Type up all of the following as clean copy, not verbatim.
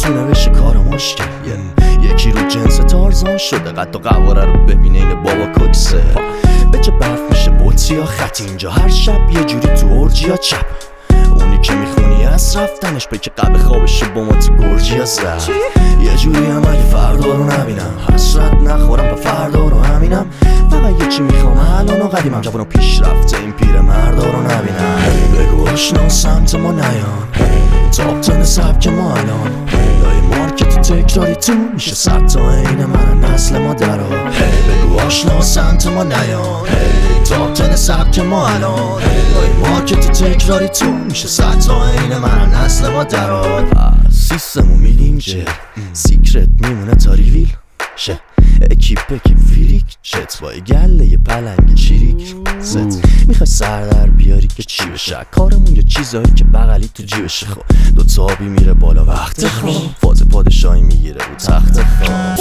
میتونه بشه کار مشکل. یکی رو جنس تارزان شده قد و قواره رو ببینه این بابا کوکسه. به چه برف میشه بوتی یا خط اینجا هر شب یه جوری تو ارجی یا چپ. اونی که میخونی از رفتنش به که قبل خوابش با ما تو گرجی یا زد. یه جوری هم اگه فردا رو نبینم حسرت نخورم به فردا رو همینم. فقط یه چی میخوام الان و قدیمم جوان و پیش رفته این پیر مردا رو نبینم. بگو آشنا سمت ما نیان تاپ تن سبک ما الان. لای مارکت تکراری تو میشه صد تا این من نسل ما درا. بگو آشنا سمت ما نیان تاپ تن سبک ما الان. لای مارکت تکراری تو میشه صد تا این من نسل ما درا. سیستمو میدیم جه سیکرت میمونه تا ریویل شه. اکیپ فیریک شت با گله پلنگ چیریک ست. میخوای سر در بیاری که چی بشه کارمون یا چیزایی که بغلی تو جیبشه. خب دو تابی میره بالا وقت خواب فاز پادشاهی میگیره رو تخت خواب.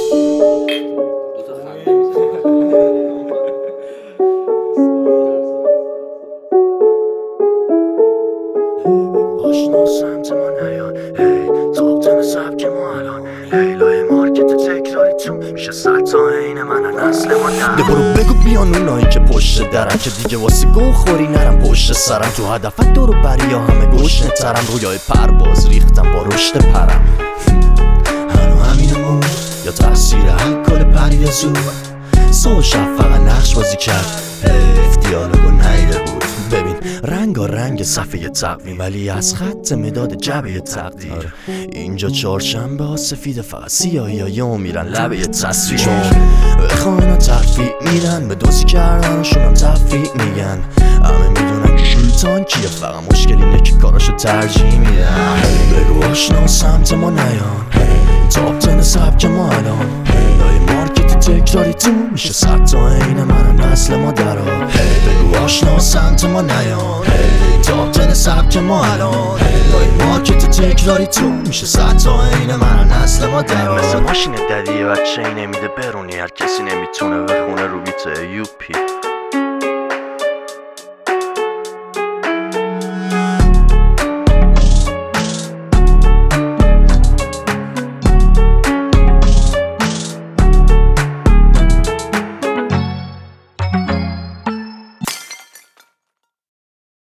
آشنا سمت ما نیان تاپ تن سبک ما الان. لای مارکت تکراری تو میشه صد تا این من نسل ما درا. برو بگو بیان اونایی که پشت درن که دیگه واسه گو خوری نرم پشت سرم. تو هدفت دورو بری یا همه گوش نترم. رویای پرواز ریختم با رشد پرم. هنو همینمون یا تأثیر الکل پرید زور. سو شب فقط نقش بازی کرد دیالوگو نیده بود. ببین رنگا رنگ صفحه تقویم ولی از خط مداد جبه تقدیر. اینجا چهارشنبه ها سفیده فقط سیاهی ها یه میرن لبه تصویر. بخواین ها تفریع میرن به دوزی کردن و شونم تفریع میگن. همه میدونن که شیطان کیه فقط مشکل اینه که کاراشو ترجیح میدن. بگو آشنا سمت ما نیان تاپ تن سبک ما الان. لای مارکت تکراری تو میشه صد تا این من نسل ما درا. بگو آشنا سمت ما نیان تاپ تن سبک ما الان. لای مارکت تکراری تو میشه صد تا این من نسل ما درا. مثل ماشین ددی بچه ای نمیده برونی هر کسی نمیتونه بخونه رو بیت یوپی.